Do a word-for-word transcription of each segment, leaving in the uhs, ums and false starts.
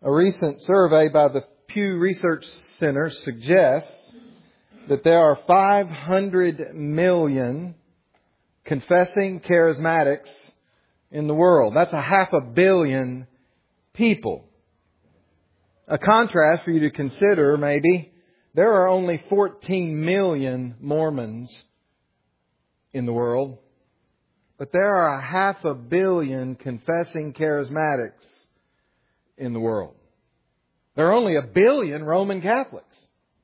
A recent survey by the Pew Research Center suggests that there are five hundred million confessing charismatics in the world. That's a half a billion people. A contrast for you to consider, maybe, there are only fourteen million Mormons in the world, but there are a half a billion confessing charismatics in the world. There are only a billion Roman Catholics.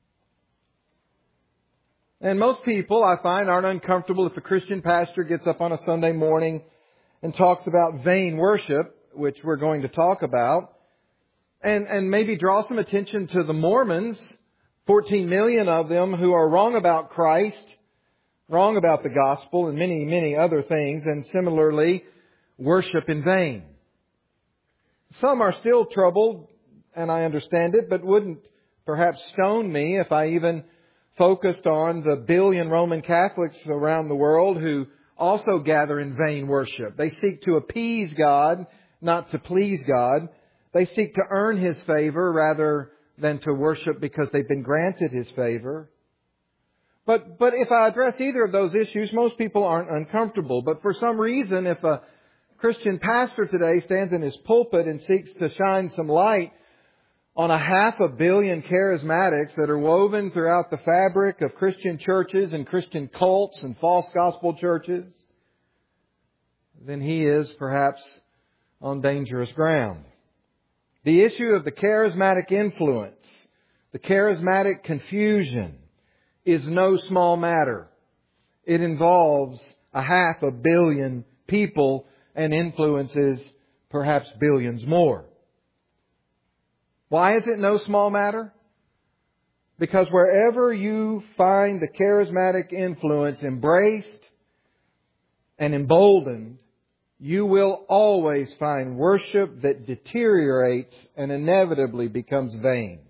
And most people, I find, aren't uncomfortable if a Christian pastor gets up on a Sunday morning and talks about vain worship, which we're going to talk about, and, and maybe draw some attention to the Mormons, fourteen million of them, who are wrong about Christ, wrong about the gospel, and many, many other things, and similarly, worship in vain. Some are still troubled, and I understand it, but wouldn't perhaps stone me if I even focused on the billion Roman Catholics around the world who also gather in vain worship. They seek to appease God, not to please God. They seek to earn His favor rather than to worship because they've been granted His favor. But, but if I address either of those issues, most people aren't uncomfortable. But for some reason, if a Christian pastor today stands in his pulpit and seeks to shine some light on a half a billion charismatics that are woven throughout the fabric of Christian churches and Christian cults and false gospel churches, then he is perhaps on dangerous ground. The issue of the charismatic influence, the charismatic confusion, is no small matter. It involves a half a billion people and influences perhaps billions more. Why is it no small matter? Because wherever you find the charismatic influence embraced and emboldened, you will always find worship that deteriorates and inevitably becomes vain.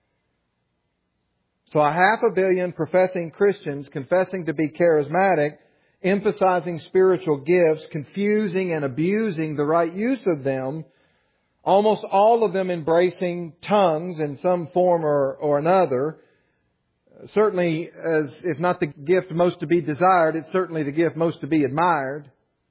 So a half a billion professing Christians confessing to be charismatic, emphasizing spiritual gifts, confusing and abusing the right use of them, almost all of them embracing tongues in some form or, or another. Certainly, as if not the gift most to be desired, it's certainly the gift most to be admired.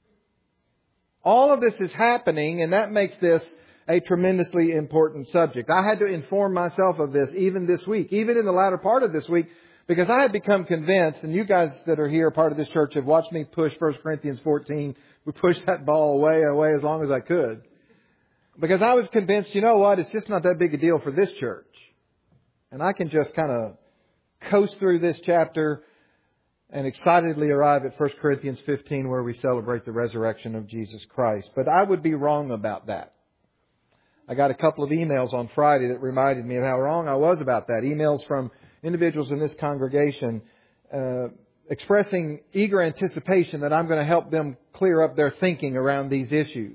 All of this is happening, and that makes this a tremendously important subject. I had to inform myself of this even this week, even in the latter part of this week, because I had become convinced, and you guys that are here, part of this church, have watched me push First Corinthians fourteen. We pushed that ball away, away as long as I could. Because I was convinced, you know what, it's just not that big a deal for this church. And I can just kind of coast through this chapter and excitedly arrive at First Corinthians fifteen, where we celebrate the resurrection of Jesus Christ. But I would be wrong about that. I got a couple of emails on Friday that reminded me of how wrong I was about that. Emails from individuals in this congregation uh, expressing eager anticipation that I'm going to help them clear up their thinking around these issues.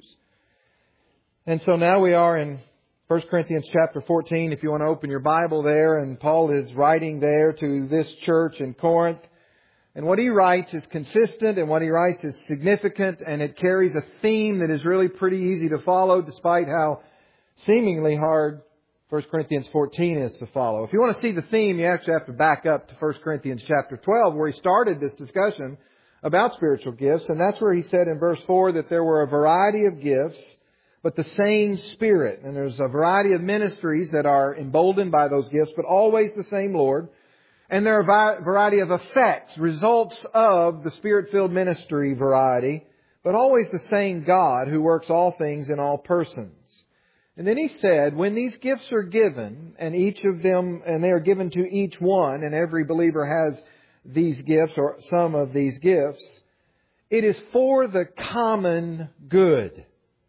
And so now we are in First Corinthians chapter fourteen. If you want to open your Bible there, and Paul is writing there to this church in Corinth. And what he writes is consistent, and what he writes is significant, and it carries a theme that is really pretty easy to follow, despite how seemingly hard First Corinthians fourteen is to follow. If you want to see the theme, you actually have to back up to First Corinthians chapter twelve, where he started this discussion about spiritual gifts. And that's where he said in verse four that there were a variety of gifts, but the same Spirit. And there's a variety of ministries that are emboldened by those gifts, but always the same Lord. And there are a variety of effects, results of the Spirit-filled ministry variety, but always the same God who works all things in all persons. And then he said, when these gifts are given, and each of them, and they are given to each one, and every believer has these gifts, or some of these gifts, it is for the common good.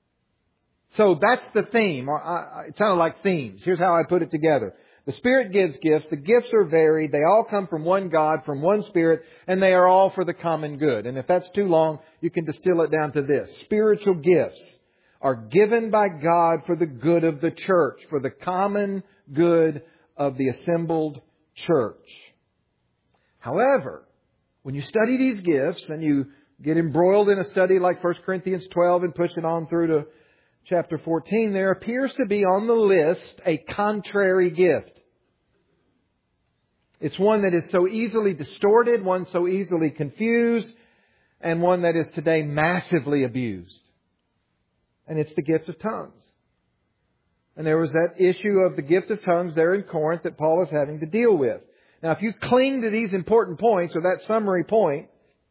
So that's the theme. It sounded like themes. Here's how I put it together. The Spirit gives gifts. The gifts are varied. They all come from one God, from one Spirit, and they are all for the common good. And if that's too long, you can distill it down to this. Spiritual gifts are given by God for the good of the church, for the common good of the assembled church. However, when you study these gifts and you get embroiled in a study like First Corinthians twelve and push it on through to chapter fourteen, there appears to be on the list a contrary gift. It's one that is so easily distorted, one so easily confused, and one that is today massively abused. And it's the gift of tongues. And there was that issue of the gift of tongues there in Corinth that Paul is having to deal with. Now, if you cling to these important points, or that summary point,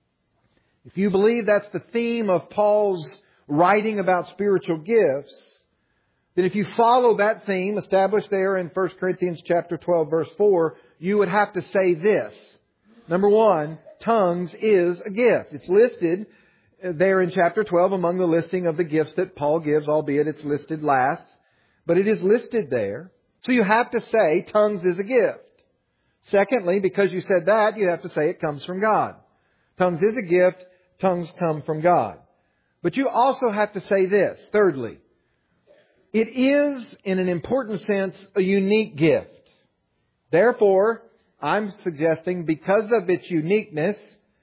if you believe that's the theme of Paul's writing about spiritual gifts, then if you follow that theme established there in First Corinthians chapter twelve, verse four, you would have to say this. Number one, tongues is a gift. It's listed there in chapter twelve among the listing of the gifts that Paul gives, albeit it's listed last. But it is listed there. So you have to say tongues is a gift. Secondly, because you said that, you have to say it comes from God. Tongues is a gift. Tongues come from God. But you also have to say this. Thirdly, it is, in an important sense, a unique gift. Therefore, I'm suggesting because of its uniqueness,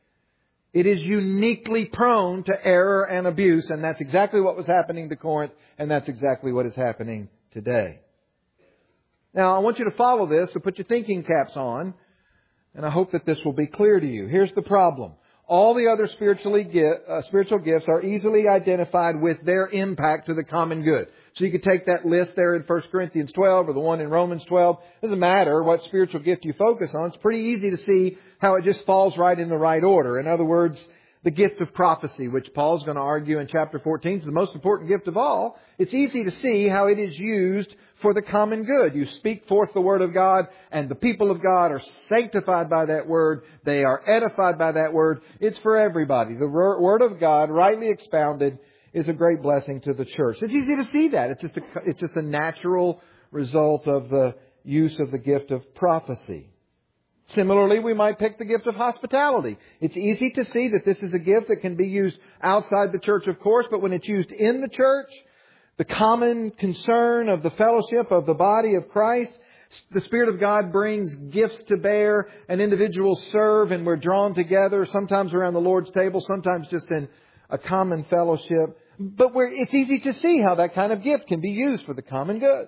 it is uniquely prone to error and abuse. And that's exactly what was happening to Corinth. And that's exactly what is happening today. Now, I want you to follow this, so put your thinking caps on. And I hope that this will be clear to you. Here's the problem. All the other spiritually gift, uh, spiritual gifts are easily identified with their impact to the common good. So you could take that list there in First Corinthians twelve or the one in Romans twelve. It doesn't matter what spiritual gift you focus on. It's pretty easy to see how it just falls right in the right order. In other words, the gift of prophecy, which Paul's going to argue in chapter fourteen is the most important gift of all. It's easy to see how it is used for the common good. You speak forth the Word of God, and the people of God are sanctified by that Word. They are edified by that Word. It's for everybody. The Word of God, rightly expounded, is a great blessing to the church. It's easy to see that. It's just a, it's just a natural result of the use of the gift of prophecy. Similarly, we might pick the gift of hospitality. It's easy to see that this is a gift that can be used outside the church, of course, but when it's used in the church, the common concern of the fellowship of the body of Christ, the Spirit of God brings gifts to bear, and individuals serve, and we're drawn together, sometimes around the Lord's table, sometimes just in a common fellowship. But we're, it's easy to see how that kind of gift can be used for the common good.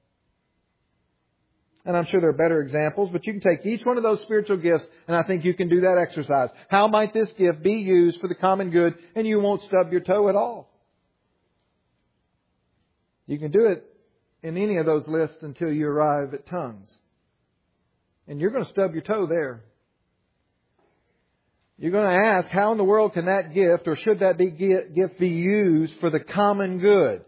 And I'm sure there are better examples, but you can take each one of those spiritual gifts, and I think you can do that exercise. How might this gift be used for the common good, and you won't stub your toe at all? You can do it in any of those lists until you arrive at tongues. And you're going to stub your toe there. You're going to ask, how in the world can that gift, or should that be gift be used for the common good?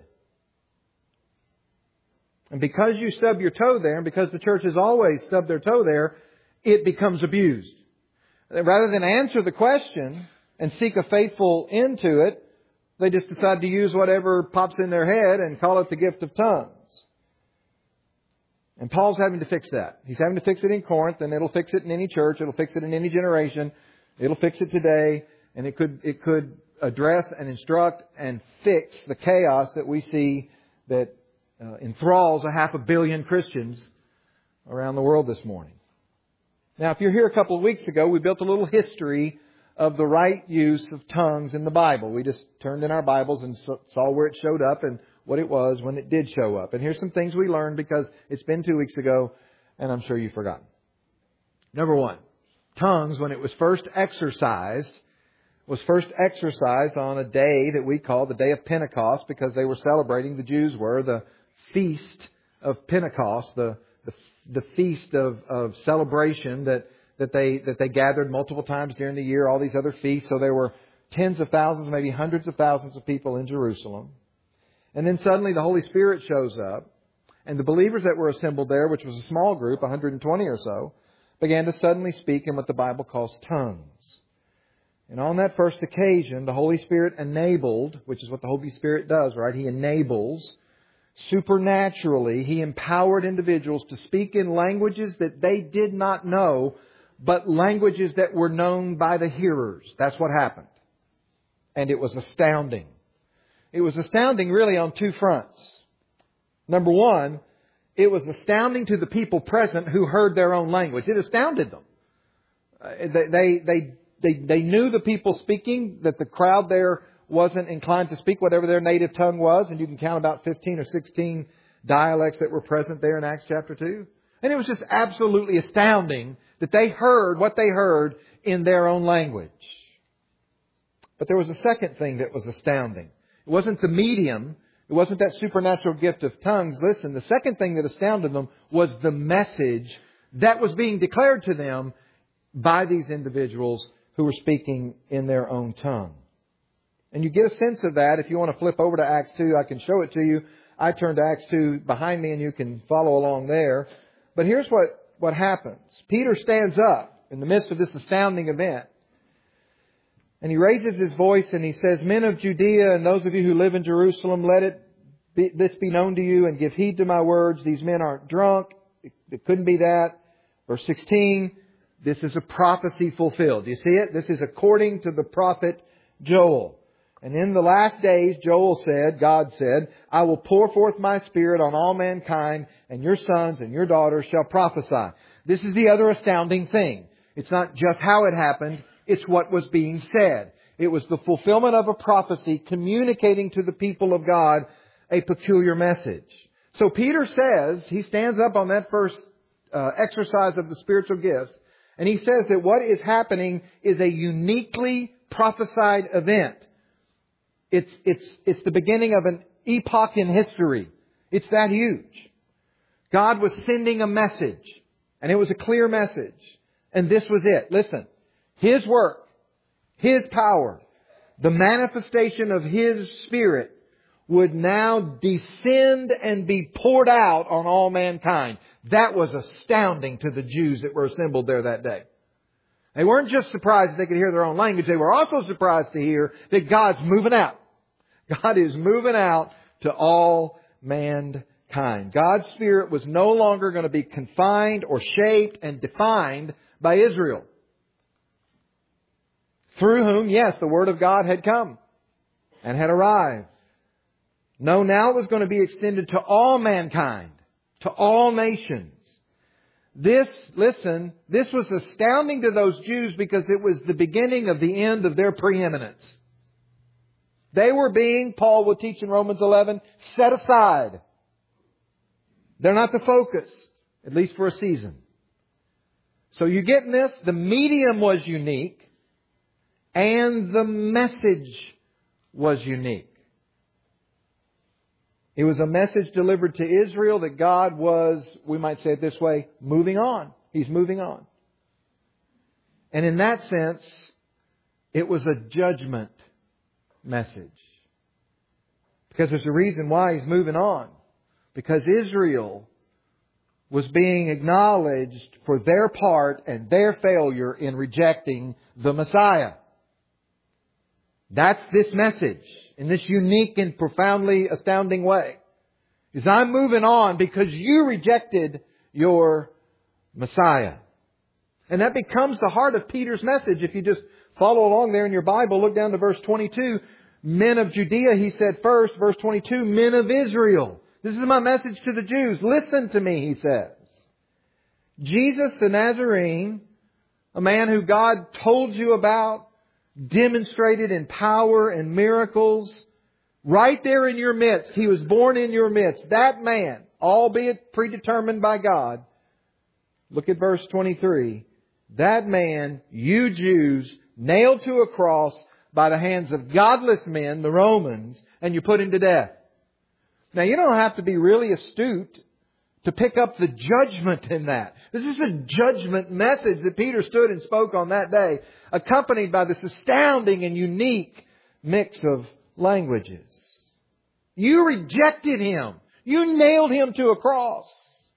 And because you stub your toe there, and because the church has always stubbed their toe there, it becomes abused. Rather than answer the question and seek a faithful end to it, they just decide to use whatever pops in their head and call it the gift of tongues. And Paul's having to fix that. He's having to fix it in Corinth, and it'll fix it in any church. It'll fix it in any generation. It'll fix it today. And it could, it could address and instruct and fix the chaos that we see that Uh, enthralls a half a billion Christians around the world this morning. Now, if you're here a couple of weeks ago, we built a little history of the right use of tongues in the Bible. We just turned in our Bibles and saw where it showed up and what it was when it did show up. And here's some things we learned because it's been two weeks ago and I'm sure you've forgotten. Number one, tongues, when it was first exercised, was first exercised on a day that we call the Day of Pentecost because they were celebrating, the Jews were, the feast of Pentecost, the the, the feast of, of celebration that, that they that they gathered multiple times during the year, all these other feasts. So there were tens of thousands, maybe hundreds of thousands of people in Jerusalem. And then suddenly the Holy Spirit shows up, and the believers that were assembled there, which was a small group, one hundred twenty or so, began to suddenly speak in what the Bible calls tongues. And on that first occasion, the Holy Spirit enabled, which is what the Holy Spirit does, right? He enables. Supernaturally, He empowered individuals to speak in languages that they did not know, but languages that were known by the hearers. That's what happened. And it was astounding. It was astounding really on two fronts. Number one, it was astounding to the people present who heard their own language. It astounded them. They, they, they, they, they knew the people speaking, that the crowd there wasn't inclined to speak whatever their native tongue was, and you can count about fifteen or sixteen dialects that were present there in Acts chapter two. And it was just absolutely astounding that they heard what they heard in their own language. But there was a second thing that was astounding. It wasn't the medium. It wasn't that supernatural gift of tongues. Listen, the second thing that astounded them was the message that was being declared to them by these individuals who were speaking in their own tongue. And you get a sense of that. If you want to flip over to Acts two, I can show it to you. I turned to Acts two behind me and you can follow along there. But here's what, what happens. Peter stands up in the midst of this astounding event. And he raises his voice and he says, "Men of Judea and those of you who live in Jerusalem, let it be, this be known to you and give heed to my words. These men aren't drunk." It, it couldn't be that. Verse sixteen, this is a prophecy fulfilled. Do you see it? This is according to the prophet Joel. And in the last days, Joel said, God said, "I will pour forth my Spirit on all mankind, and your sons and your daughters shall prophesy." This is the other astounding thing. It's not just how it happened. It's what was being said. It was the fulfillment of a prophecy communicating to the people of God a peculiar message. So Peter says, he stands up on that first uh, exercise of the spiritual gifts, and he says that what is happening is a uniquely prophesied event. It's, it's, it's the beginning of an epoch in history. It's that huge. God was sending a message, and it was a clear message. And this was it. Listen. His work, His power, the manifestation of His Spirit would now descend and be poured out on all mankind. That was astounding to the Jews that were assembled there that day. They weren't just surprised that they could hear their own language. They were also surprised to hear that God's moving out. God is moving out to all mankind. God's Spirit was no longer going to be confined or shaped and defined by Israel, through whom, yes, the Word of God had come and had arrived. No, now it was going to be extended to all mankind, to all nations. This, listen, this was astounding to those Jews because it was the beginning of the end of their preeminence. They were being, Paul will teach in Romans eleven, set aside. They're not the focus, at least for a season. So you getting this? The medium was unique. And the message was unique. It was a message delivered to Israel that God was, we might say it this way, moving on. He's moving on. And in that sense, it was a judgment message. Because there's a reason why He's moving on. Because Israel was being acknowledged for their part and their failure in rejecting the Messiah. That's this message in this unique and profoundly astounding way. Is I'm moving on because you rejected your Messiah. And that becomes the heart of Peter's message. If you just follow along there in your Bible, look down to verse twenty-two. Men of Judea, he said first. Verse twenty-two, men of Israel. This is my message to the Jews. Listen to me, he says. Jesus the Nazarene, a man who God told you about, demonstrated in power and miracles, right there in your midst. He was born in your midst. That man, albeit predetermined by God. Look at verse twenty-three. That man, you Jews, nailed to a cross by the hands of godless men, the Romans, and you put Him to death. Now, you don't have to be really astute to pick up the judgment in that. This is a judgment message that Peter stood and spoke on that day, accompanied by this astounding and unique mix of languages. You rejected Him. You nailed Him to a cross.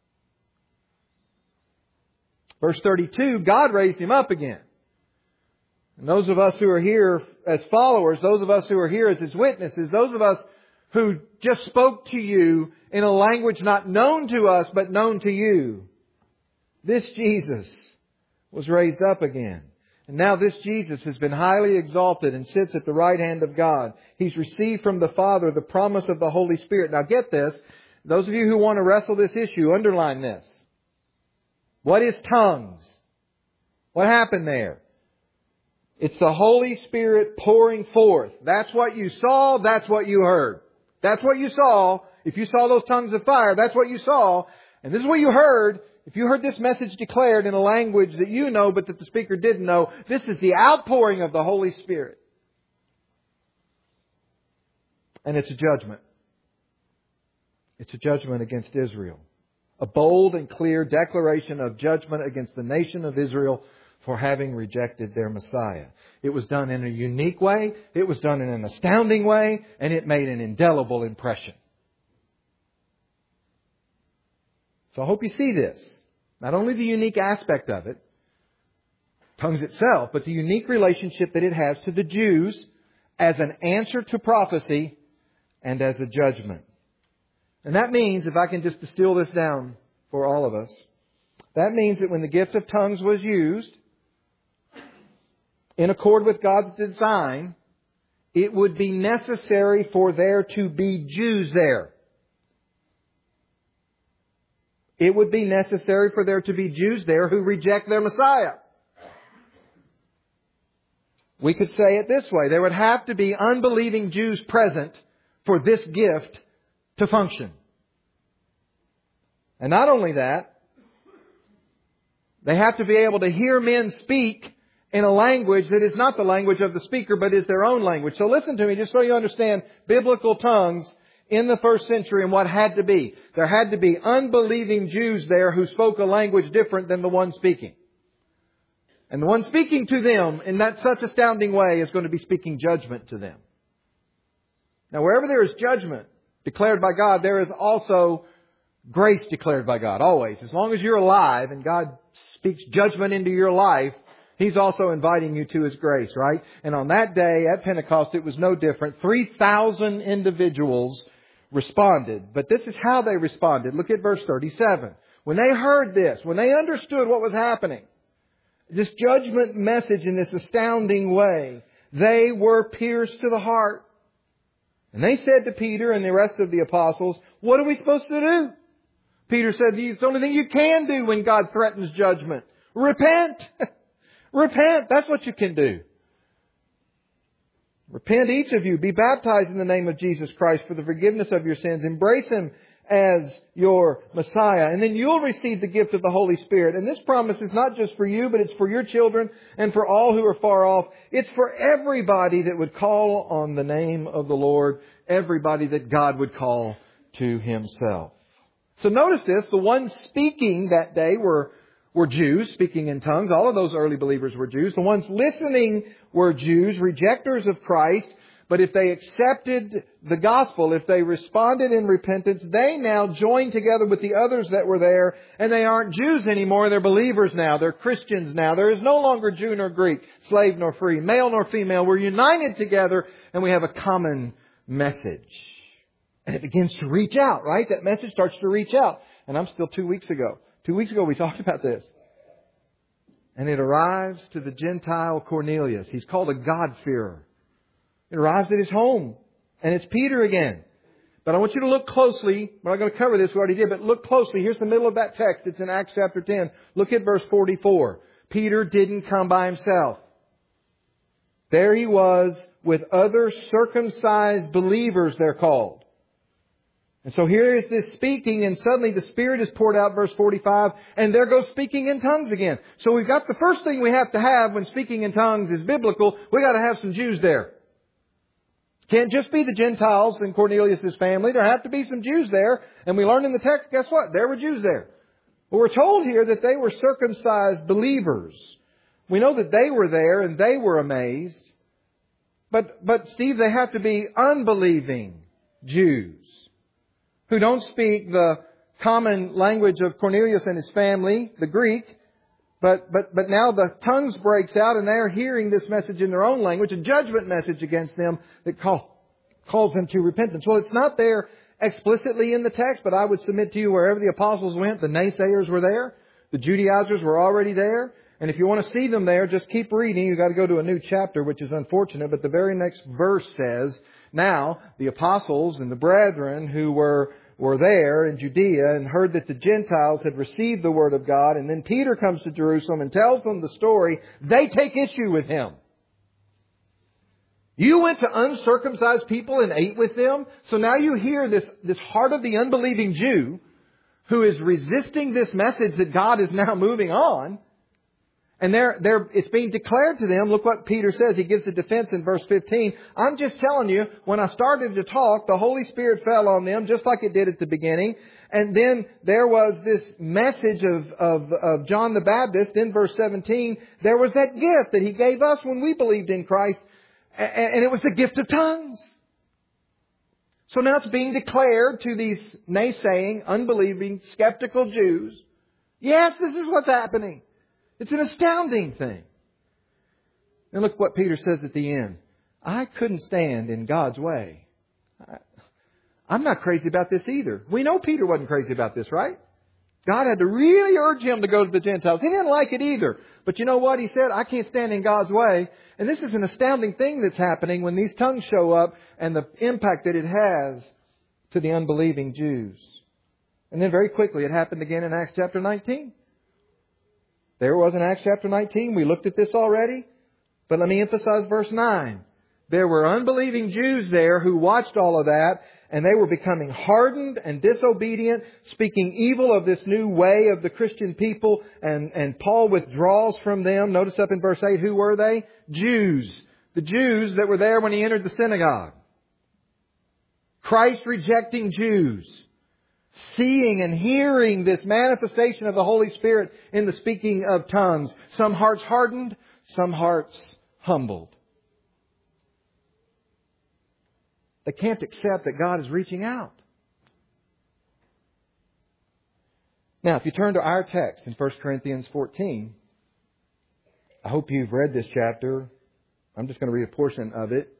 Verse thirty-two, God raised Him up again. And those of us who are here as followers, those of us who are here as His witnesses, those of us who just spoke to you in a language not known to us but known to you, this Jesus was raised up again. And now this Jesus has been highly exalted and sits at the right hand of God. He's received from the Father the promise of the Holy Spirit. Now get this. Those of you who want to wrestle this issue, underline this. What is tongues? What happened there? It's the Holy Spirit pouring forth. That's what you saw. That's what you heard. That's what you saw. If you saw those tongues of fire, that's what you saw. And this is what you heard. If you heard this message declared in a language that you know but that the speaker didn't know, this is the outpouring of the Holy Spirit. And it's a judgment. It's a judgment against Israel. A bold and clear declaration of judgment against the nation of Israel for having rejected their Messiah. It was done in a unique way. It was done in an astounding way. And it made an indelible impression. So I hope you see this. Not only the unique aspect of it, tongues itself, but the unique relationship that it has to the Jews as an answer to prophecy and as a judgment. And that means, if I can just distill this down for all of us, that means that when the gift of tongues was used, in accord with God's design, it would be necessary for there to be Jews there. It would be necessary for there to be Jews there who reject their Messiah. We could say it this way. There would have to be unbelieving Jews present for this gift to function. And not only that, they have to be able to hear men speak in a language that is not the language of the speaker, but is their own language. So listen to me, just so you understand biblical tongues in the first century and what had to be. There had to be unbelieving Jews there who spoke a language different than the one speaking. And the one speaking to them in that such astounding way is going to be speaking judgment to them. Now, wherever there is judgment declared by God, there is also grace declared by God. Always. As long as you're alive and God speaks judgment into your life, He's also inviting you to His grace, right? And on that day at Pentecost, it was no different. three thousand individuals responded. But this is how they responded. Look at verse thirty-seven. When they heard this, when they understood what was happening, this judgment message in this astounding way, they were pierced to the heart. And they said to Peter and the rest of the apostles, what are we supposed to do? Peter said, it's the only thing you can do when God threatens judgment. Repent! Repent! That's what you can do. Repent, each of you. Be baptized in the name of Jesus Christ for the forgiveness of your sins. Embrace Him as your Messiah. And then you'll receive the gift of the Holy Spirit. And this promise is not just for you, but it's for your children and for all who are far off. It's for everybody that would call on the name of the Lord. Everybody that God would call to Himself. So notice this. The ones speaking that day were were Jews, speaking in tongues. All of those early believers were Jews. The ones listening were Jews, rejectors of Christ. But if they accepted the gospel, if they responded in repentance, they now join together with the others that were there. And they aren't Jews anymore. They're believers now. They're Christians now. There is no longer Jew nor Greek, slave nor free, male nor female. We're united together and we have a common message. And it begins to reach out, right? That message starts to reach out. And I'm still two weeks ago. Two weeks ago we talked about this. And it arrives to the Gentile Cornelius. He's called a God-fearer. It arrives at his home. And it's Peter again. But I want you to look closely. We're not going to cover this. We already did. But look closely. Here's the middle of that text. It's in Acts chapter ten. Look at verse forty-four. Peter didn't come by himself. There he was with other circumcised believers, they're called. And so here is this speaking, and suddenly the Spirit is poured out, verse forty-five, and there goes speaking in tongues again. So we've got the first thing we have to have when speaking in tongues is biblical. We've got to have some Jews there. Can't just be the Gentiles in Cornelius' family. There have to be some Jews there. And we learned in the text, guess what? There were Jews there. Well, we're told here that they were circumcised believers. We know that they were there and they were amazed. But, but Steve, they have to be unbelieving Jews who don't speak the common language of Cornelius and his family, the Greek. But, but, but now the tongues breaks out and they're hearing this message in their own language, a judgment message against them that call, calls them to repentance. Well, it's not there explicitly in the text, but I would submit to you wherever the apostles went, the naysayers were there. The Judaizers were already there. And if you want to see them there, just keep reading. You've got to go to a new chapter, which is unfortunate. But the very next verse says, now the apostles and the brethren who were were there in Judea and heard that the Gentiles had received the Word of God. And then Peter comes to Jerusalem and tells them the story. They take issue with him. You went to uncircumcised people and ate with them. So now you hear this, this heart of the unbelieving Jew who is resisting this message that God is now moving on. And they're, they're, it's being declared to them. Look what Peter says. He gives the defense in verse fifteen. I'm just telling you, when I started to talk, the Holy Spirit fell on them just like it did at the beginning. And then there was this message of, of, of John the Baptist in verse seventeen. There was that gift that He gave us when we believed in Christ. And it was the gift of tongues. So now it's being declared to these naysaying, unbelieving, skeptical Jews. Yes, this is what's happening. It's an astounding thing. And look what Peter says at the end. I couldn't stand in God's way. I, I'm not crazy about this either. We know Peter wasn't crazy about this, right? God had to really urge him to go to the Gentiles. He didn't like it either. But you know what? He said, I can't stand in God's way. And this is an astounding thing that's happening when these tongues show up and the impact that it has to the unbelieving Jews. And then very quickly it happened again in Acts chapter nineteen. There it was in Acts chapter nineteen. We looked at this already. But let me emphasize verse nine. There were unbelieving Jews there who watched all of that, and they were becoming hardened and disobedient, speaking evil of this new way of the Christian people, and, and Paul withdraws from them. Notice up in verse eight, who were they? Jews. The Jews that were there when He entered the synagogue. Christ-rejecting Jews. Seeing and hearing this manifestation of the Holy Spirit in the speaking of tongues. Some hearts hardened, some hearts humbled. They can't accept that God is reaching out. Now, if you turn to our text in First Corinthians fourteen, I hope you've read this chapter. I'm just going to read a portion of it.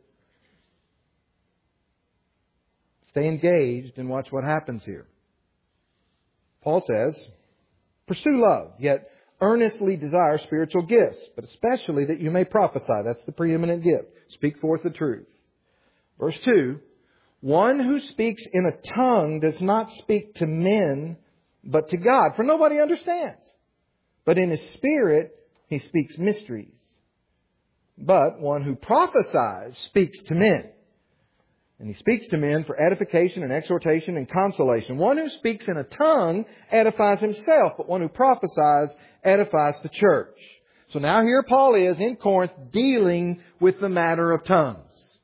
Stay engaged and watch what happens here. Paul says, pursue love, yet earnestly desire spiritual gifts, but especially that you may prophesy. That's the preeminent gift. Speak forth the truth. Verse two, one who speaks in a tongue does not speak to men, but to God, for nobody understands. But in his spirit, he speaks mysteries. But one who prophesies speaks to men. And he speaks to men for edification and exhortation and consolation. One who speaks in a tongue edifies himself, but one who prophesies edifies the church. So now here Paul is in Corinth dealing with the matter of tongues.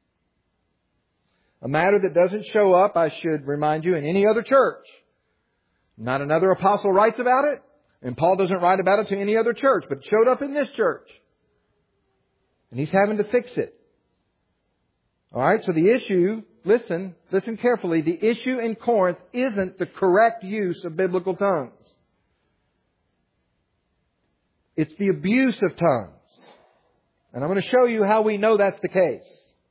A matter that doesn't show up, I should remind you, in any other church. Not another apostle writes about it, and Paul doesn't write about it to any other church, but it showed up in this church. And he's having to fix it. All right, so the issue, listen, listen carefully. The issue in Corinth isn't the correct use of biblical tongues. It's the abuse of tongues. And I'm going to show you how we know that's the case.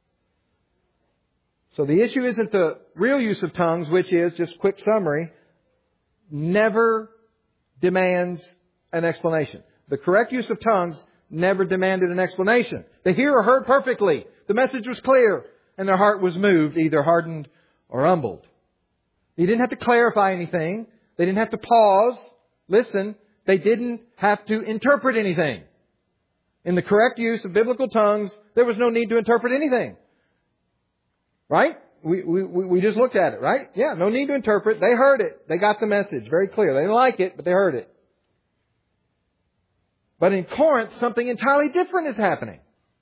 So the issue isn't the real use of tongues, which is, just quick summary, never demands an explanation. The correct use of tongues never demanded an explanation. The hearer heard perfectly. The message was clear. And their heart was moved, either hardened or humbled. They didn't have to clarify anything. They didn't have to pause. Listen, they didn't have to interpret anything. In the correct use of biblical tongues, there was no need to interpret anything. Right? We, we, we just looked at it, right? Yeah, no need to interpret. They heard it. They got the message very clear. They didn't like it, but they heard it. But in Corinth, something entirely different is happening.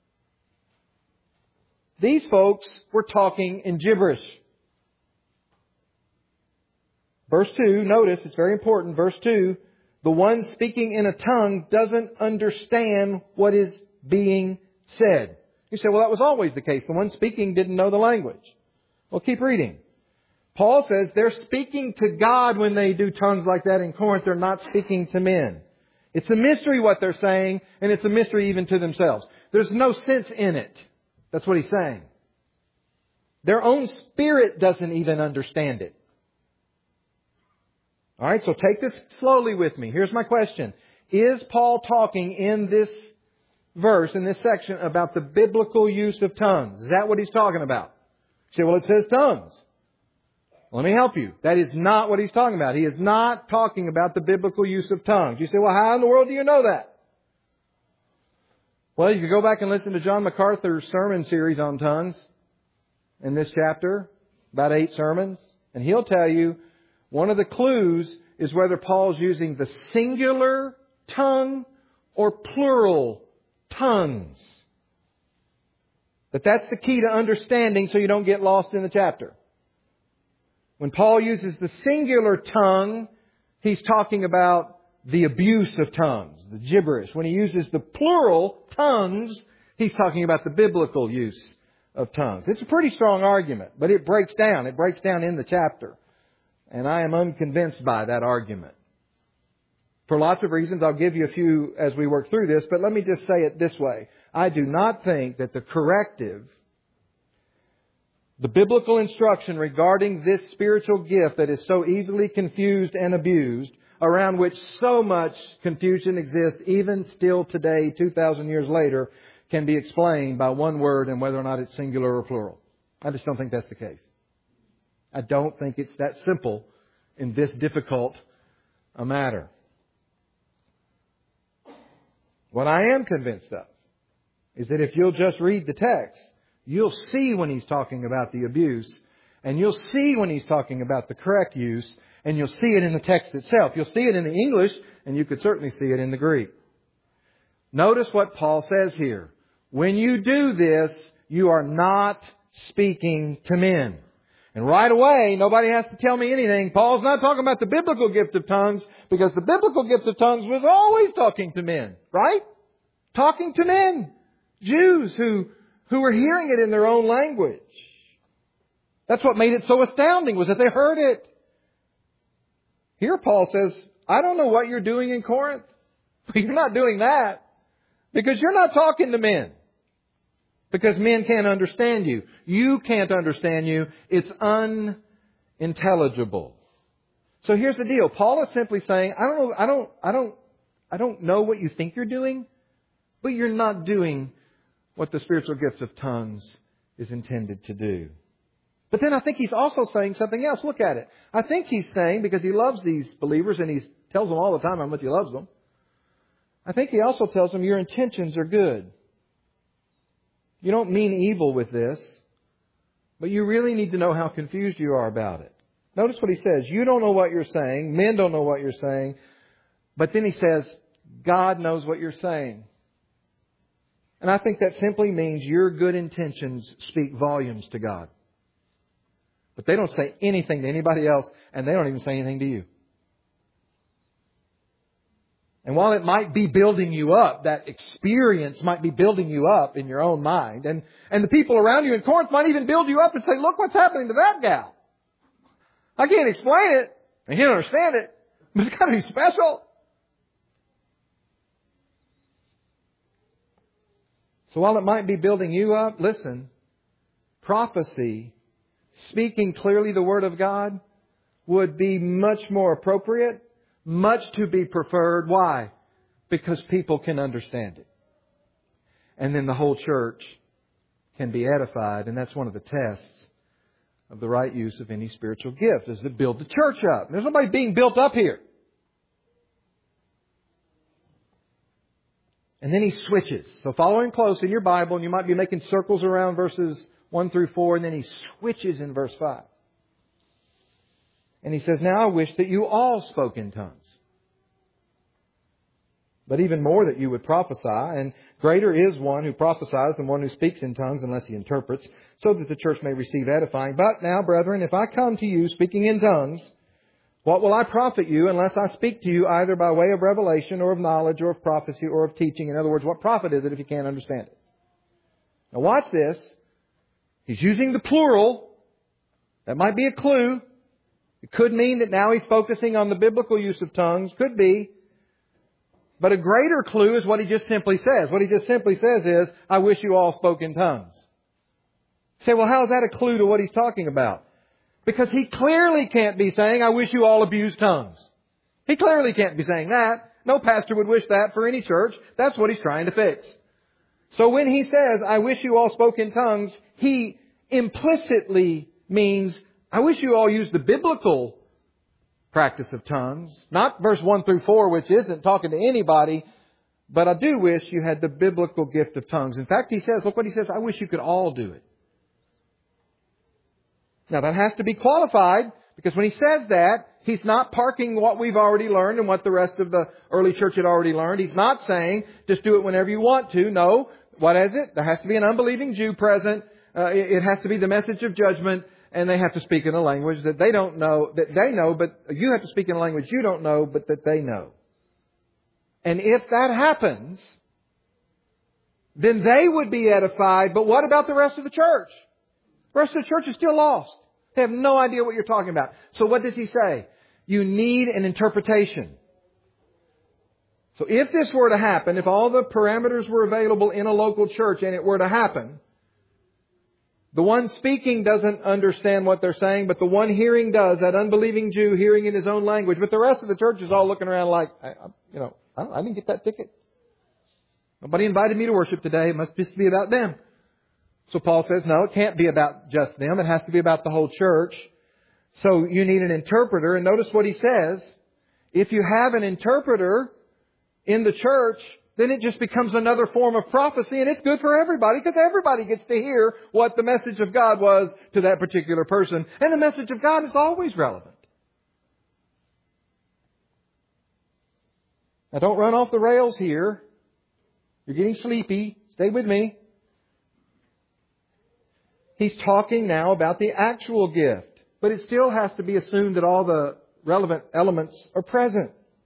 These folks were talking in gibberish. Verse two, notice, it's very important. Verse two, the one speaking in a tongue doesn't understand what is being said. You say, well, that was always the case. The one speaking didn't know the language. Well, keep reading. Paul says they're speaking to God when they do tongues like that in Corinth. They're not speaking to men. It's a mystery what they're saying, and it's a mystery even to themselves. There's no sense in it. That's what he's saying. Their own spirit doesn't even understand it. All right, so take this slowly with me. Here's my question. Is Paul talking in this verse, in this section, about the biblical use of tongues? Is that what he's talking about? You say, well, it says tongues. Let me help you. That is not what he's talking about. He is not talking about the biblical use of tongues. You say, well, how in the world do you know that? Well, you can go back and listen to John MacArthur's sermon series on tongues in this chapter, about eight sermons, and he'll tell you one of the clues is whether Paul's using the singular tongue or plural tongues. But that's the key to understanding so you don't get lost in the chapter. When Paul uses the singular tongue, he's talking about the abuse of tongues, the gibberish. When he uses the plural tongues, he's talking about the biblical use of tongues. It's a pretty strong argument, but it breaks down. It breaks down in the chapter. And I am unconvinced by that argument. For lots of reasons, I'll give you a few as we work through this, but let me just say it this way. I do not think that the corrective, the biblical instruction regarding this spiritual gift that is so easily confused and abused, around which so much confusion exists even still today, two thousand years later, can be explained by one word and whether or not it's singular or plural. I just don't think that's the case. I don't think it's that simple in this difficult a matter. What I am convinced of is that if you'll just read the text, you'll see when he's talking about the abuse, and you'll see when he's talking about the correct use, and you'll see it in the text itself. You'll see it in the English, and you could certainly see it in the Greek. Notice what Paul says here. When you do this, you are not speaking to men. And right away, nobody has to tell me anything. Paul's not talking about the biblical gift of tongues, because the biblical gift of tongues was always talking to men, right? Talking to men. Jews who, who were hearing it in their own language. That's what made it so astounding, was that they heard it. Here Paul says, I don't know what you're doing in Corinth. You're not doing that because you're not talking to men. Because men can't understand you. You can't understand you. It's unintelligible. So here's the deal. Paul is simply saying, I don't know, I don't, I don't, I don't know what you think you're doing, but you're not doing what the spiritual gift of tongues is intended to do. But then I think he's also saying something else. Look at it. I think he's saying, because he loves these believers and he tells them all the time how much he loves them, I think he also tells them your intentions are good. You don't mean evil with this, but you really need to know how confused you are about it. Notice what he says. You don't know what you're saying. Men don't know what you're saying. But then he says, God knows what you're saying. And I think that simply means your good intentions speak volumes to God. But they don't say anything to anybody else, and they don't even say anything to you. And while it might be building you up, that experience might be building you up in your own mind. And, and the people around you in Corinth might even build you up and say, look what's happening to that gal. I can't explain it. I can't understand it. But it's got to be special. So while it might be building you up, listen, prophecy, speaking clearly the Word of God, would be much more appropriate. Much to be preferred. Why? Because people can understand it. And then the whole church can be edified. And that's one of the tests of the right use of any spiritual gift, is to build the church up. There's nobody being built up here. And then he switches. So following close in your Bible, and you might be making circles around verses one through four, and then he switches in verse five. And he says, now I wish that you all spoke in tongues. But even more that you would prophesy. And greater is one who prophesies than one who speaks in tongues unless he interprets, so that the church may receive edifying. But now, brethren, if I come to you speaking in tongues, what will I profit you unless I speak to you either by way of revelation or of knowledge or of prophecy or of teaching? In other words, what profit is it if you can't understand it? Now watch this. He's using the plural. That might be a clue. It could mean that now he's focusing on the biblical use of tongues. Could be. But a greater clue is what he just simply says. What he just simply says is, I wish you all spoke in tongues. You say, well, how is that a clue to what he's talking about? Because he clearly can't be saying, I wish you all abused tongues. He clearly can't be saying that. No pastor would wish that for any church. That's what he's trying to fix. So when he says, I wish you all spoke in tongues, he implicitly means, I wish you all used the biblical practice of tongues. Not verse one through four, which isn't talking to anybody, But I do wish you had the biblical gift of tongues. In fact, he says, look what he says, I wish you could all do it. Now that has to be qualified, because when he says that, he's not parking what we've already learned and what the rest of the early church had already learned. He's not saying just do it whenever you want to. No. What is it? There has to be an unbelieving Jew present. Uh, it, it has to be the message of judgment, and they have to speak in a language that they don't know, that they know, but you have to speak in a language you don't know, but that they know. And if that happens, then they would be edified. But what about the rest of the church? The rest of the church is still lost. They have no idea what you're talking about. So what does he say? You need an interpretation. So if this were to happen, if all the parameters were available in a local church and it were to happen, the one speaking doesn't understand what they're saying, but the one hearing does. That unbelieving Jew hearing in his own language. But the rest of the church is all looking around like, I, I, you know, I, I didn't get that ticket. Nobody invited me to worship today. It must just be about them. So Paul says, no, it can't be about just them. It has to be about the whole church. So you need an interpreter. And notice what he says. If you have an interpreter in the church, then it just becomes another form of prophecy, and it's good for everybody, because everybody gets to hear what the message of God was to that particular person. And the message of God is always relevant. Now don't run off the rails here. You're getting sleepy. Stay with me. He's talking now about the actual gift. But it still has to be assumed that all the relevant elements are present.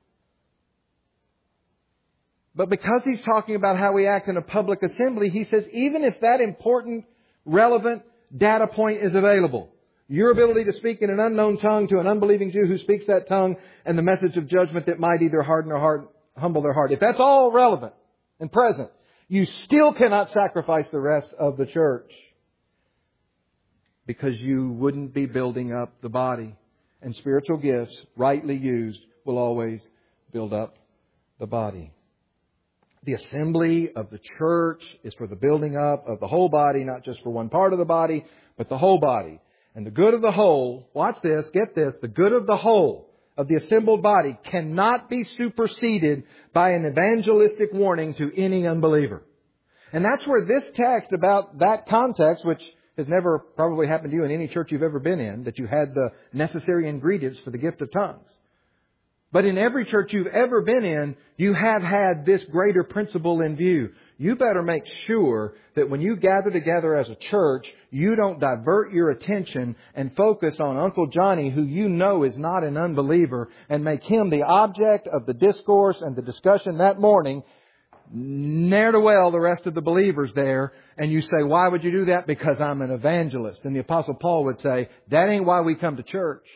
But because he's talking about how we act in a public assembly, he says even if that important, relevant data point is available, your ability to speak in an unknown tongue to an unbelieving Jew who speaks that tongue, and the message of judgment that might either harden their heart, humble their heart, if that's all relevant and present, you still cannot sacrifice the rest of the church, because you wouldn't be building up the body. And spiritual gifts, rightly used, will always build up the body. The assembly of the church is for the building up of the whole body, not just for one part of the body, but the whole body. And the good of the whole, watch this, get this, the good of the whole of the assembled body cannot be superseded by an evangelistic warning to any unbeliever. And that's where this text about that context, which has never probably happened to you in any church you've ever been in, that you had the necessary ingredients for the gift of tongues. But in every church you've ever been in, you have had this greater principle in view. You better make sure that when you gather together as a church, you don't divert your attention and focus on Uncle Johnny, who you know is not an unbeliever, and make him the object of the discourse and the discussion that morning. Ne'er do well the rest of the believers there. And you say, why would you do that? Because I'm an evangelist. And the Apostle Paul would say, that ain't why we come to church.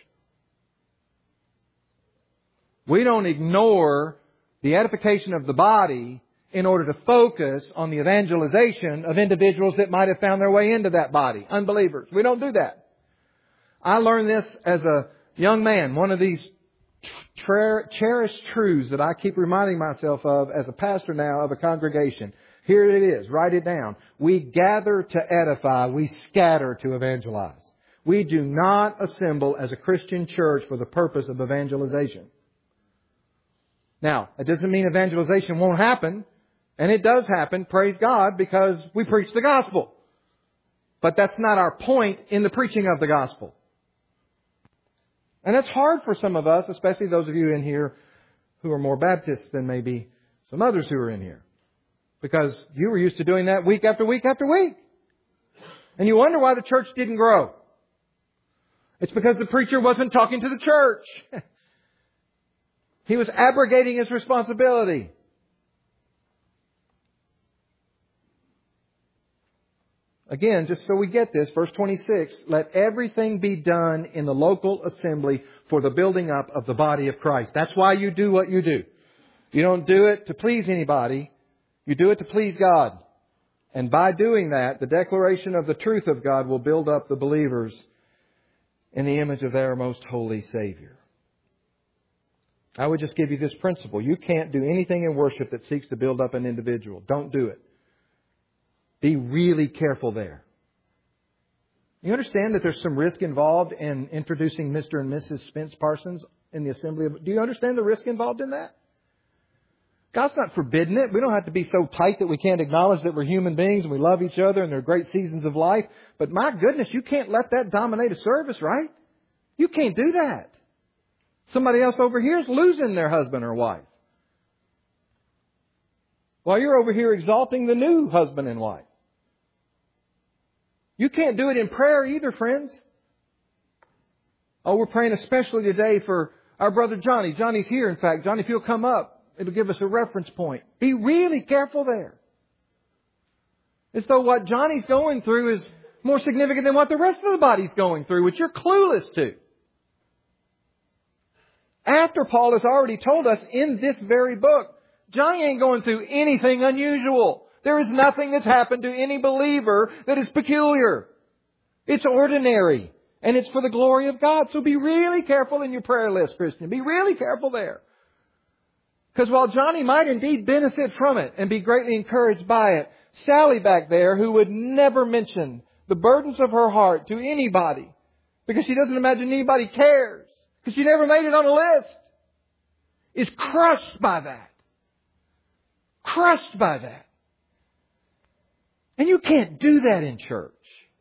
We don't ignore the edification of the body in order to focus on the evangelization of individuals that might have found their way into that body. Unbelievers. We don't do that. I learned this as a young man. One of these Tra- cherished truths that I keep reminding myself of as a pastor now of a congregation. Here it is. Write it down. We gather to edify. We scatter to evangelize. We do not assemble as a Christian church for the purpose of evangelization. Now, it doesn't mean evangelization won't happen. And it does happen, praise God, because we preach the gospel. But that's not our point in the preaching of the gospel. And that's hard for some of us, especially those of you in here who are more Baptist than maybe some others who are in here. Because you were used to doing that week after week after week. And you wonder why the church didn't grow. It's because the preacher wasn't talking to the church. He was abrogating his responsibility. Again, just so we get this, verse twenty-six, let everything be done in the local assembly for the building up of the body of Christ. That's why you do what you do. You don't do it to please anybody. You do it to please God. And by doing that, the declaration of the truth of God will build up the believers in the image of their most holy Savior. I would just give you this principle. You can't do anything in worship that seeks to build up an individual. Don't do it. Be really careful there. You understand that there's some risk involved in introducing Mister and Missus Spence Parsons in the assembly of... Do you understand the risk involved in that? God's not forbidding it. We don't have to be so tight that we can't acknowledge that we're human beings and we love each other and there are great seasons of life. But my goodness, you can't let that dominate a service, right? You can't do that. Somebody else over here is losing their husband or wife, while you're over here exalting the new husband and wife. You can't do it in prayer either, friends. Oh, we're praying especially today for our brother Johnny. Johnny's here, in fact. Johnny, if you'll come up, it'll give us a reference point. Be really careful there. As though what Johnny's going through is more significant than what the rest of the body's going through, which you're clueless to. After Paul has already told us in this very book, Johnny ain't going through anything unusual. There is nothing that's happened to any believer that is peculiar. It's ordinary. And it's for the glory of God. So be really careful in your prayer list, Christian. Be really careful there. Because while Johnny might indeed benefit from it and be greatly encouraged by it, Sally back there, who would never mention the burdens of her heart to anybody because she doesn't imagine anybody cares, because she never made it on a list, is crushed by that. Crushed by that. And you can't do that in church.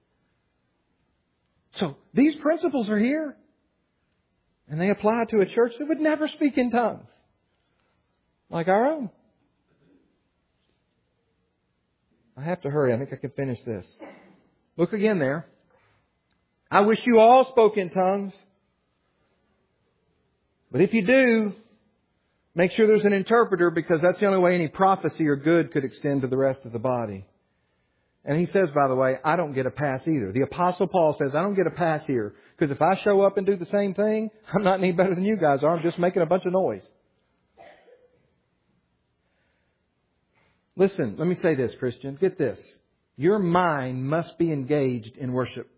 So these principles are here. And they apply to a church that would never speak in tongues, like our own. I have to hurry. I think I can finish this. Look again there. I wish you all spoke in tongues. But if you do, make sure there's an interpreter, because that's the only way any prophecy or good could extend to the rest of the body. And he says, by the way, I don't get a pass either. The Apostle Paul says, I don't get a pass here, because if I show up and do the same thing, I'm not any better than you guys are. I'm just making a bunch of noise. Listen, let me say this, Christian. Get this. Your mind must be engaged in worship.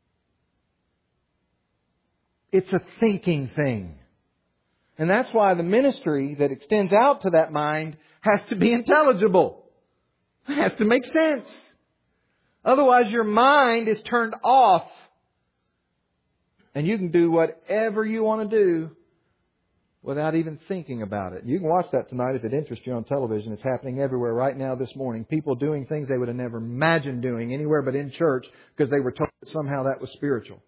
It's a thinking thing. And that's why the ministry that extends out to that mind has to be intelligible. It has to make sense. Otherwise, your mind is turned off. And you can do whatever you want to do without even thinking about it. You can watch that tonight if it interests you on television. It's happening everywhere right now this morning. People doing things they would have never imagined doing anywhere but in church, because they were told that somehow that was spiritual.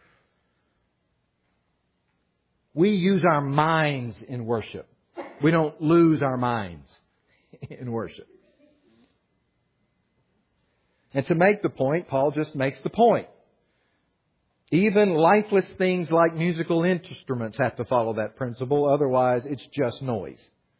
We use our minds in worship. We don't lose our minds in worship. And to make the point, Paul just makes the point. Even lifeless things like musical instruments have to follow that principle. Otherwise, it's just noise.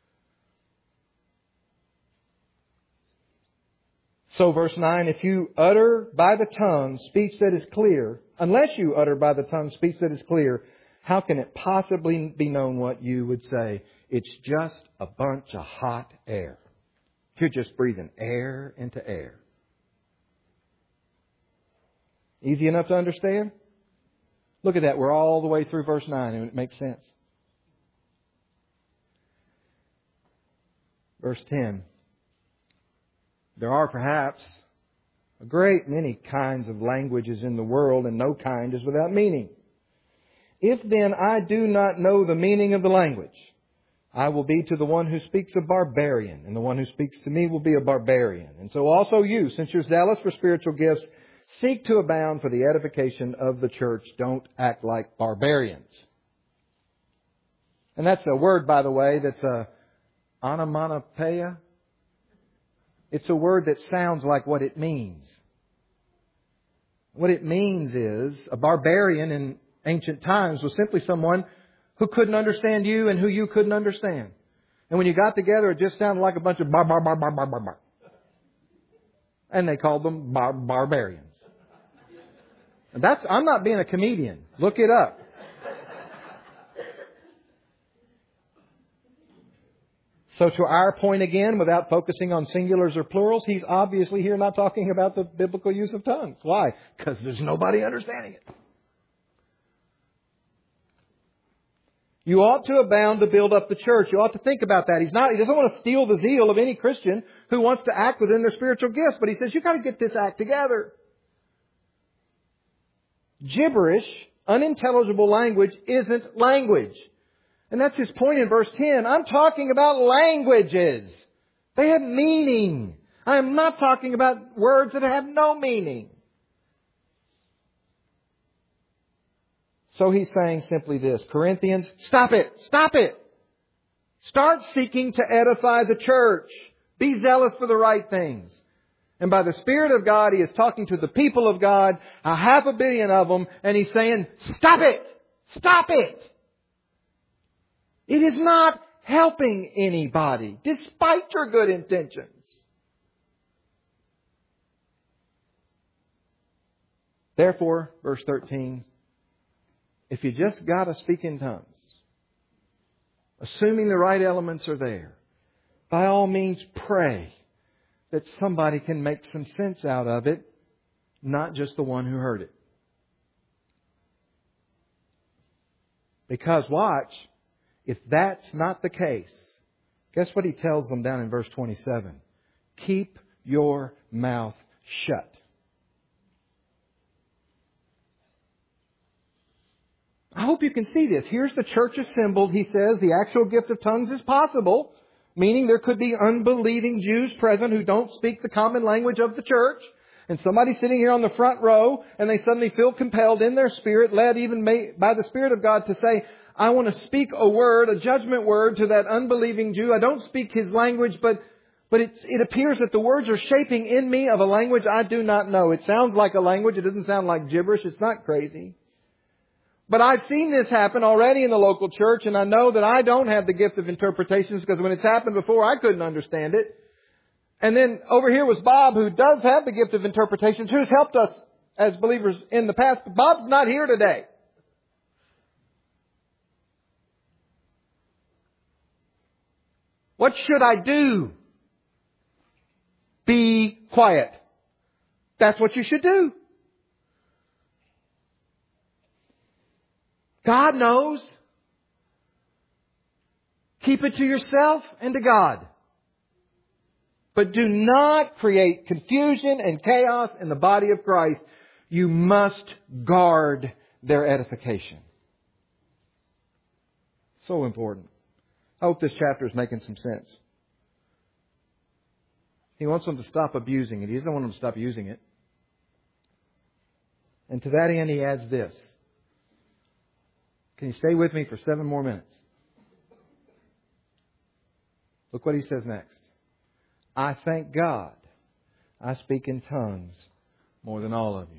So verse nine, if you utter by the tongue speech that is clear, unless you utter by the tongue speech that is clear, how can it possibly be known what you would say? It's just a bunch of hot air. You're just breathing air into air. Easy enough to understand? Look at that. We're all the way through verse nine, and it makes sense. Verse ten. There are perhaps a great many kinds of languages in the world, and no kind is without meaning. If then I do not know the meaning of the language, I will be to the one who speaks a barbarian, and the one who speaks to me will be a barbarian. And so also you, since you're zealous for spiritual gifts, seek to abound for the edification of the church. Don't act like barbarians. And that's a word, by the way, that's a onomatopoeia. It's a word that sounds like what it means. What it means is a barbarian in ancient times was simply someone who couldn't understand you and who you couldn't understand. And when you got together, it just sounded like a bunch of bar, bar, bar, bar, bar, bar, bar. And they called them bar- barbarians. And that's, I'm not being a comedian. Look it up. So to our point again, without focusing on singulars or plurals, he's obviously here not talking about the biblical use of tongues. Why? Because there's nobody understanding it. You ought to abound to build up the church. You ought to think about that. He's not, he doesn't want to steal the zeal of any Christian who wants to act within their spiritual gifts. But he says, you've got to get this act together. Gibberish, unintelligible language isn't language. And that's his point in verse ten. I'm talking about languages. They have meaning. I am not talking about words that have no meaning. So he's saying simply this, Corinthians, stop it! Stop it! Start seeking to edify the church. Be zealous for the right things. And by the Spirit of God, He is talking to the people of God, a half a billion of them, and He's saying, stop it! Stop it! It is not helping anybody, despite your good intentions. Therefore, verse thirteen, if you just got to speak in tongues, assuming the right elements are there, by all means pray that somebody can make some sense out of it, not just the one who heard it. Because watch, if that's not the case, guess what he tells them down in verse twenty-seven? Keep your mouth shut. I hope you can see this. Here's the church assembled. He says the actual gift of tongues is possible, meaning there could be unbelieving Jews present who don't speak the common language of the church. And somebody sitting here on the front row, and they suddenly feel compelled in their spirit, led even by the Spirit of God, to say, I want to speak a word, a judgment word to that unbelieving Jew. I don't speak his language, but but it, it appears that the words are shaping in me of a language I do not know. It sounds like a language. It doesn't sound like gibberish. It's not crazy. But I've seen this happen already in the local church, and I know that I don't have the gift of interpretations because when it's happened before, I couldn't understand it. And then over here was Bob, who does have the gift of interpretations, who's helped us as believers in the past. But Bob's not here today. What should I do? Be quiet. That's what you should do. God knows. Keep it to yourself and to God. But do not create confusion and chaos in the body of Christ. You must guard their edification. So important. I hope this chapter is making some sense. He wants them to stop abusing it. He doesn't want them to stop using it. And to that end, he adds this. Can you stay with me for seven more minutes? Look what he says next. I thank God I speak in tongues more than all of you.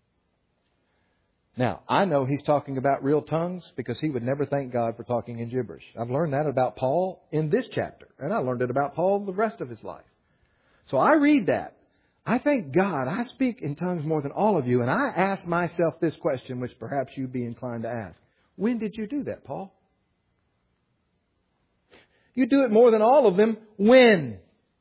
Now, I know he's talking about real tongues because he would never thank God for talking in gibberish. I've learned that about Paul in this chapter. And I learned it about Paul the rest of his life. So I read that. I thank God I speak in tongues more than all of you. And I ask myself this question, which perhaps you'd be inclined to ask. When did you do that, Paul? You do it more than all of them. When?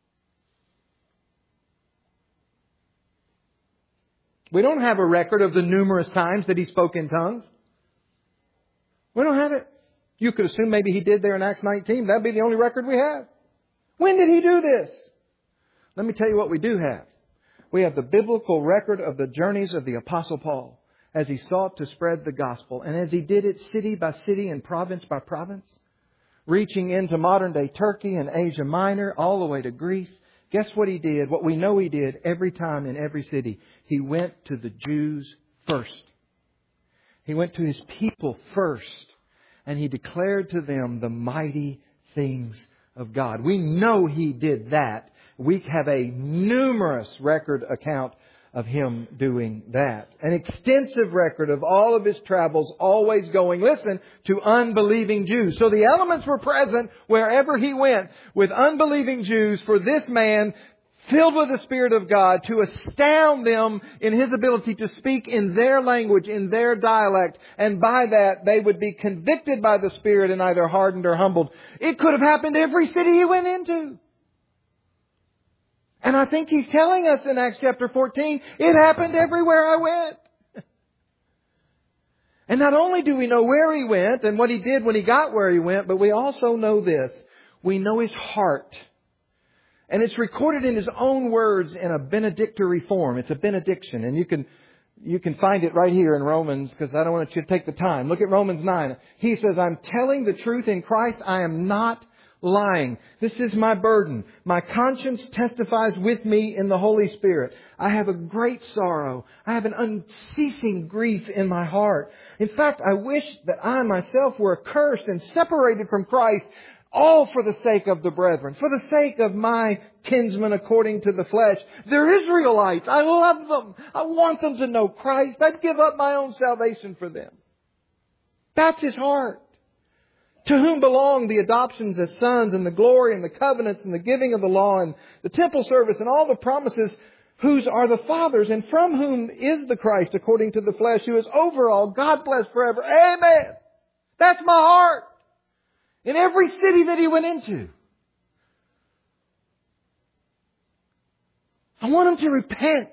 We don't have a record of the numerous times that he spoke in tongues. We don't have it. You could assume maybe he did there in Acts nineteen. That'd be the only record we have. When did he do this? Let me tell you what we do have. We have the biblical record of the journeys of the Apostle Paul as he sought to spread the gospel. And as he did it city by city and province by province, reaching into modern-day Turkey and Asia Minor, all the way to Greece. Guess what he did? What we know he did every time in every city. He went to the Jews first. He went to his people first. And he declared to them the mighty things of God. We know he did that. We have a numerous record account of him doing that. An extensive record of all of his travels, always going, listen, to unbelieving Jews. So the elements were present wherever he went with unbelieving Jews for this man filled with the Spirit of God to astound them in his ability to speak in their language, in their dialect. And by that, they would be convicted by the Spirit and either hardened or humbled. It could have happened every city he went into. And I think he's telling us in Acts chapter fourteen, it happened everywhere I went. And not only do we know where he went and what he did when he got where he went, but we also know this. We know his heart. And it's recorded in his own words in a benedictory form. It's a benediction. And you can You can find it right here in Romans, because I don't want you to take the time. Look at Romans nine. He says, I'm telling the truth in Christ. I am not lying. This is my burden. My conscience testifies with me in the Holy Spirit. I have a great sorrow. I have an unceasing grief in my heart. In fact, I wish that I myself were accursed and separated from Christ, all for the sake of the brethren, for the sake of my kinsmen according to the flesh. They're Israelites. I love them. I want them to know Christ. I'd give up my own salvation for them. That's his heart. To whom belong the adoptions as sons and the glory and the covenants and the giving of the law and the temple service and all the promises, whose are the fathers and from whom is the Christ according to the flesh, who is over all, God bless forever. Amen. That's my heart. In every city that he went into. I want him to repent.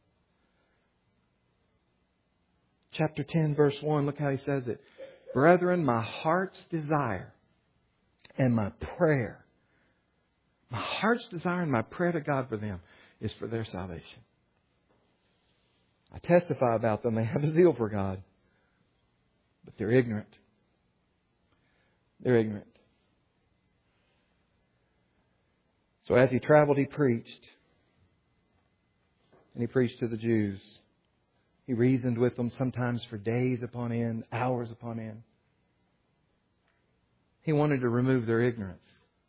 Chapter ten, verse one, look how he says it. Brethren, my heart's desire and my prayer, my heart's desire and my prayer to God for them is for their salvation. I testify about them. They have a zeal for God, but they're ignorant. They're ignorant. So as he traveled, he preached. And he preached to the Jews. He reasoned with them sometimes for days upon end, hours upon end. He wanted to remove their ignorance.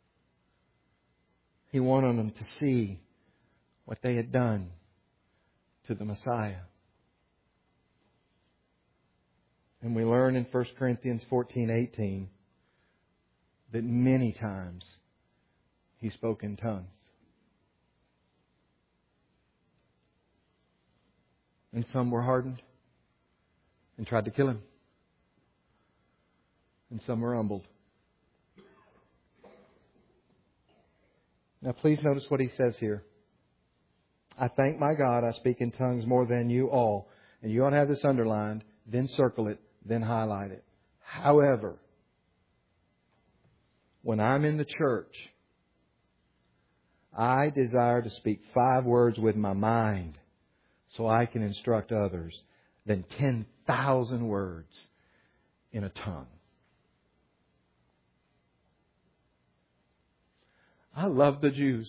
He wanted them to see what they had done to the Messiah. And we learn in First Corinthians fourteen eighteen that many times he spoke in tongues. And some were hardened and tried to kill him. And some were humbled. Now please notice what he says here. I thank my God I speak in tongues more than you all. And you ought to have this underlined, then circle it, then highlight it. However, when I'm in the church, I desire to speak five words with my mind so I can instruct others than ten thousand words in a tongue. I love the Jews,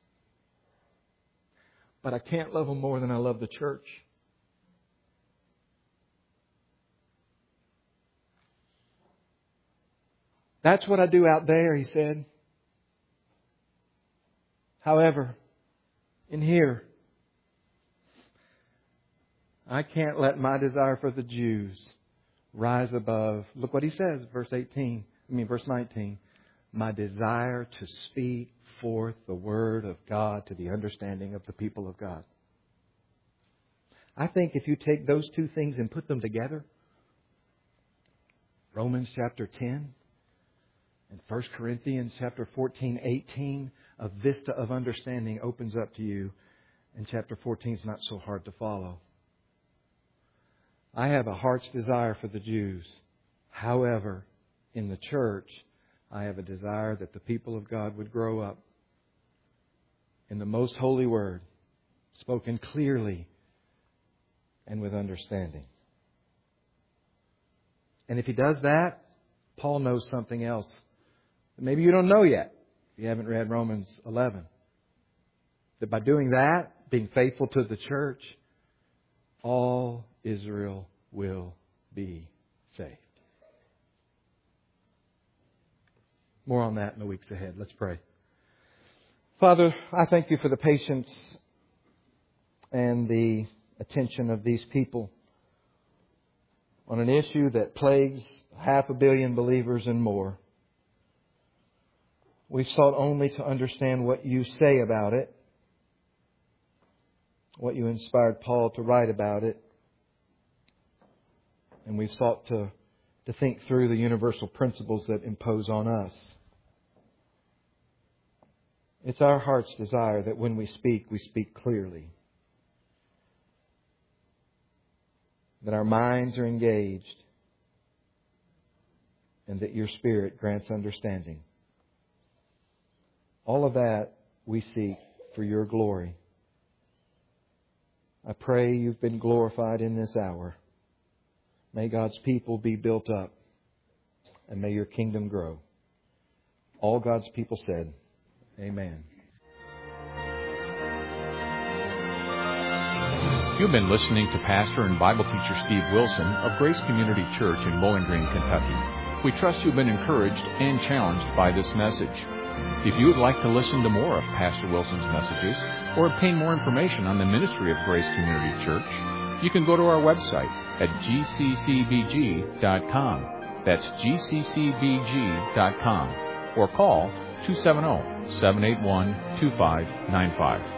but I can't love them more than I love the church. That's what I do out there, he said. However, in here, I can't let my desire for the Jews rise above. Look what he says, verse eighteen. I mean, verse nineteen. My desire to speak forth the word of God to the understanding of the people of God. I think if you take those two things and put them together, Romans chapter ten and First Corinthians chapter fourteen, eighteen, a vista of understanding opens up to you. And chapter fourteen is not so hard to follow. I have a heart's desire for the Jews. However, in the church, I have a desire that the people of God would grow up in the most holy word, spoken clearly and with understanding. And if he does that, Paul knows something else that maybe you don't know yet if you haven't read Romans eleven. That by doing that, being faithful to the church, all Israel will be saved. More on that in the weeks ahead. Let's pray. Father, I thank you for the patience and the attention of these people on an issue that plagues half a billion believers and more. We've sought only to understand what you say about it, what you inspired Paul to write about it, and we've sought to, to think through the universal principles that impose on us. It's our heart's desire that when we speak, we speak clearly. That our minds are engaged and that your Spirit grants understanding. All of that we seek for your glory. I pray You've been glorified in this hour. May God's people be built up, and may Your kingdom grow. All God's people said, Amen. You've been listening to Pastor and Bible teacher Steve Wilson of Grace Community Church in Bowling Green, Kentucky. We trust you've been encouraged and challenged by this message. If you would like to listen to more of Pastor Wilson's messages or obtain more information on the ministry of Grace Community Church, you can go to our website at g c c b g dot com. That's g c c b g dot com. Or call two seven zero, seven eight one, two five nine five.